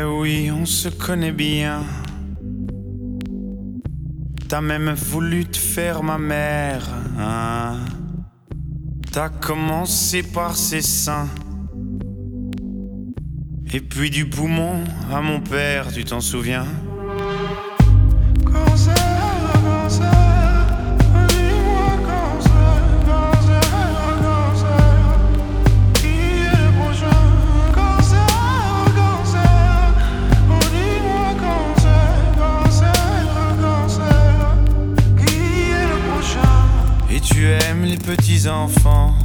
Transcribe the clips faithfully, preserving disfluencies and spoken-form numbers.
Eh oui, on se connaît bien. T'as même voulu te faire ma mère, hein? T'as commencé par ses seins, et puis du poumon à mon père, tu t'en souviens? Cancer, cancer, dis-moi cancer, cancer, cancer, qui est le prochain? Cancer, cancer, oh dis-moi cancer, cancer, cancer, qui est le prochain? Et tu aimes les petits enfants.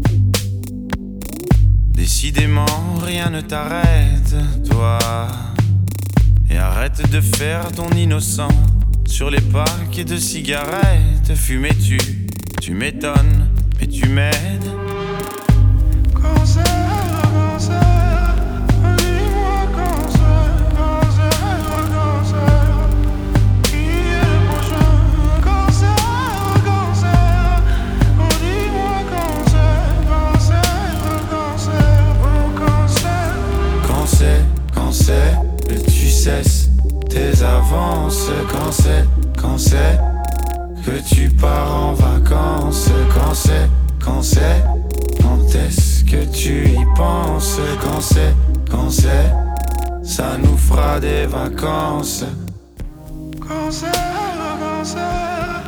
Décidément, rien ne t'arrête, toi. Et arrête de faire ton innocent sur les paquets de cigarettes. Fumais-tu, tu m'étonnes, mais tu m'aides. Cancer, cancer, dis-moi cancer, cancer, cancer, qui est le prochain? Cancer, cancer, oh dis-moi cancer, cancer, cancer, oh cancer. Quand c'est, quand c'est que tu cesses tes avances, quand c'est, quand c'est que tu pars en vacances, quand c'est, quand c'est, quand est-ce que tu y penses, quand c'est, quand c'est, ça nous fera des vacances. Cancer, cancer.